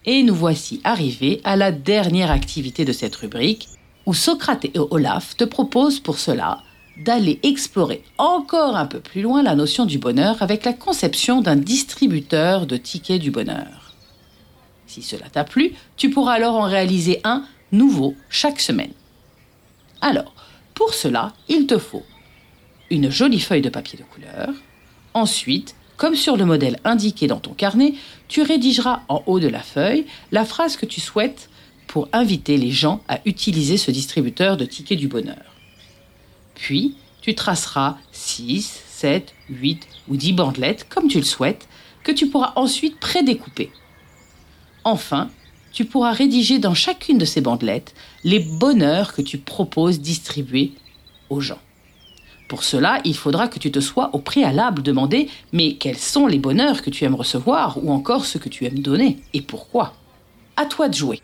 Et nous voici arrivés à la dernière activité de cette rubrique, où Socrate et Olaf te proposent pour cela d'aller explorer encore un peu plus loin la notion du bonheur avec la conception d'un distributeur de tickets du bonheur. Si cela t'a plu, tu pourras alors en réaliser un nouveau chaque semaine. Alors, pour cela, il te faut une jolie feuille de papier de couleur. Ensuite, comme sur le modèle indiqué dans ton carnet, tu rédigeras en haut de la feuille la phrase que tu souhaites pour inviter les gens à utiliser ce distributeur de tickets du bonheur. Puis, tu traceras 6, 7, 8 ou 10 bandelettes, comme tu le souhaites, que tu pourras ensuite prédécouper. Enfin, tu pourras rédiger dans chacune de ces bandelettes les bonheurs que tu proposes distribuer aux gens. Pour cela, il faudra que tu te sois au préalable demandé « Mais quels sont les bonheurs que tu aimes recevoir ou encore ceux que tu aimes donner et pourquoi ?» À toi de jouer.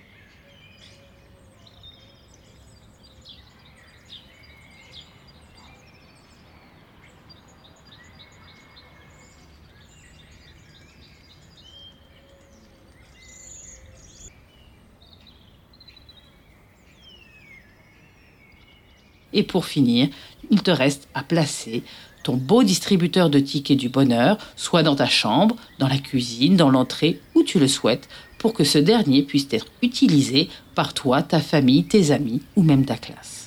Et pour finir, il te reste à placer ton beau distributeur de tickets du bonheur, soit dans ta chambre, dans la cuisine, dans l'entrée, où tu le souhaites, pour que ce dernier puisse être utilisé par toi, ta famille, tes amis ou même ta classe.